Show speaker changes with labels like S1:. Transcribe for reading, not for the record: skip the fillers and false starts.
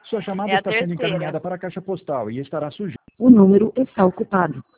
S1: Sua chamada
S2: É a
S1: está sendo
S2: terceira.
S1: encaminhada para a caixa postal e estará sujeita.
S3: O número está ocupado.